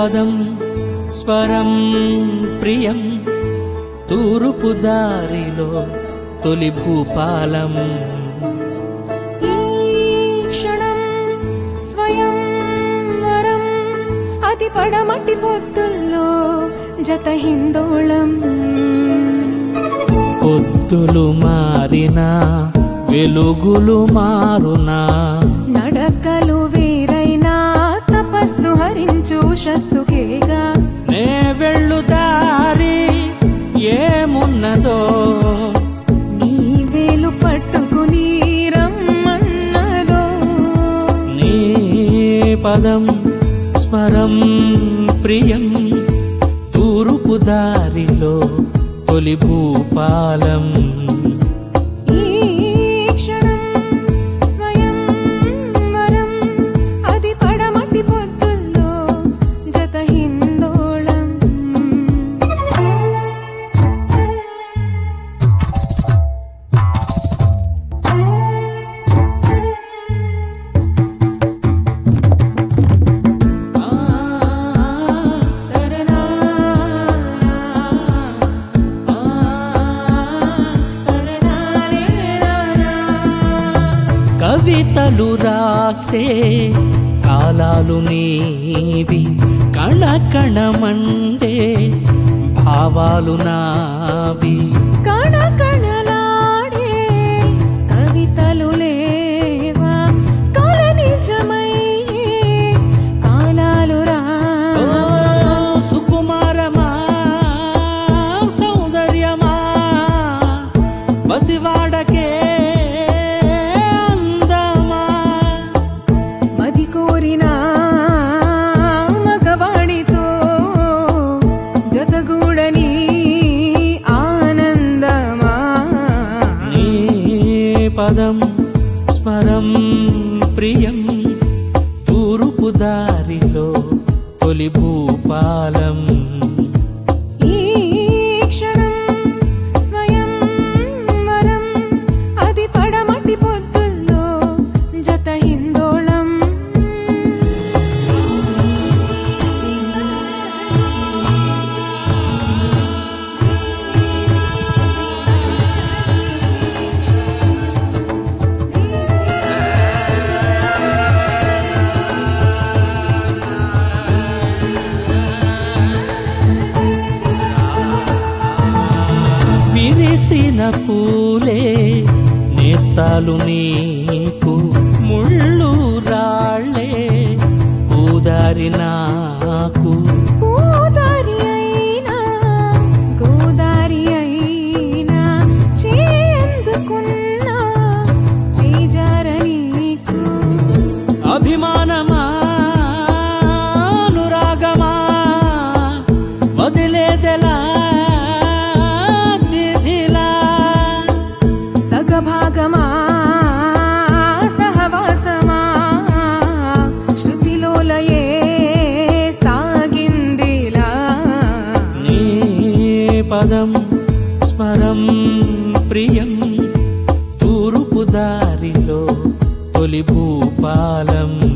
పదం స్వరం ప్రియం తూర్పు దారిలో తొలి భూపాలం. ఈ క్షణం స్వయం వరం అతి పడమటి పొద్దుల్లో జత హిందోళం. పొద్దులు మారినా వెలుగులు మారునా, నడకలు వేరైనా తపస్సు హరించు శస్సుకేగా. నే వెళ్ళు దారి ఏమున్నదో నీ వేలు పట్టుకుని రమ్మన్నదో. నీ పదం స్వరం ప్రియం తూర్పు దారిలో తొలి భూపాలం. ఈ క్షణం స్వయం వరం అది పడమటి పొద్దుల్లో జత హిందోళం. కవితలు రాసే కాలాలు నీవి, కణకణమండే భావాలు నావి. కణకణలాడే కవితలు లేవా, కల నిజమయ్యే కాలాలు రావా. సుకుమారమా సౌందర్యమా బసివాడకే పదం స్వరం ప్రియం తూర్పు దారిలో తొలి భూపాలం. ఈ క్షణం స్వయం వరం అది పడమటి పొద్దుల్లో జత హిందోళం. విరిసిన పూలే నేస్తాలు నీకు, ముళ్ళు రాళ్ళే పూదారి నాకు. పూదారి అయినా గోదారి అయినా చేయందుకున్నా చేజార నీకు. అభిమానమా అనురాగమా వదిలేదెలా సగభాగమా సహవాసమా శృతిలోలయే సాగిందిలా. నీ పదం స్వరం ప్రియం తూర్పు దారిలో తొలి భూపాలం.